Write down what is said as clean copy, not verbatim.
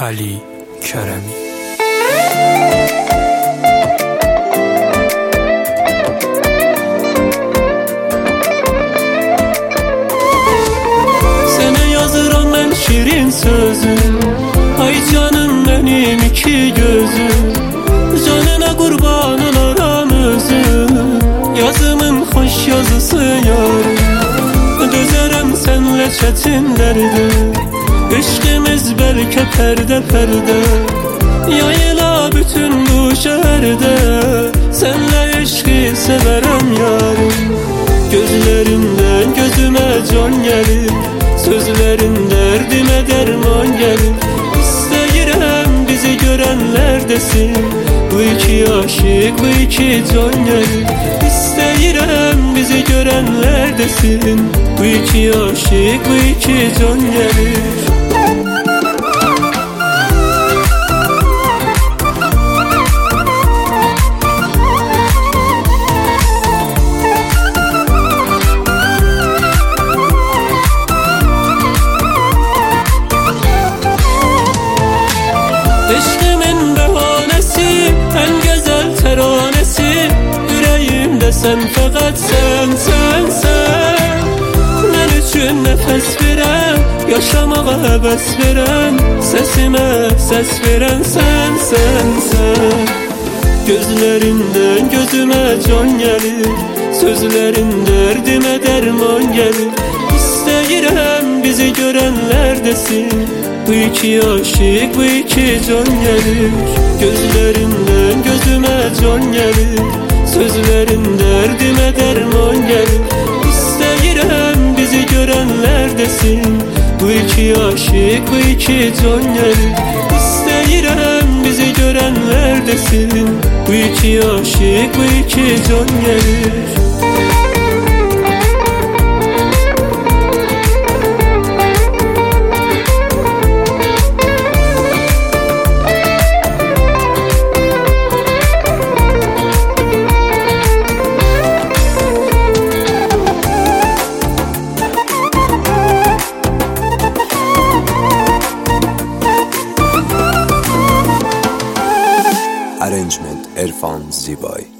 علی کرمی. Sene yazıram ben şirin sözü, ay canım benim iki gözüm, canına kurban olaram özüm, yazımın hoş yazısı yarım. Dözerem senle çetin derdi, İşkimiz belki perde perde, yayıla bütün bu şehirde, senle eşki severem yarım. Gözlerinden gözüme can gelir, sözlerin derdime derman gelir. İsteyirem bizi görenler desin, bu iki aşık bu iki can gelir. İsteyirem bizi görenler desin, bu iki aşık bu iki can gelir. Eşkimin behanesi, en güzel teranesi, yüreğimde sen fakat sen. Ben üçün nefes veren, yaşamağa heves veren, sesime ses veren sen. Gözlerinden gözüme can gelir, sözlerin derdime derman gelir. İsteyirem bizi görenler desin, bu iki aşık bu iki can gelir. Gözlerinden gözüme can gelir, sözlerin derdime derman gelir. İsteyirem bizi görenler desin, bu iki aşık bu iki can gelir. İsteyirem bizi görenler desin, bu iki aşık bu iki can gelir. Arrangement Erfan Zibay.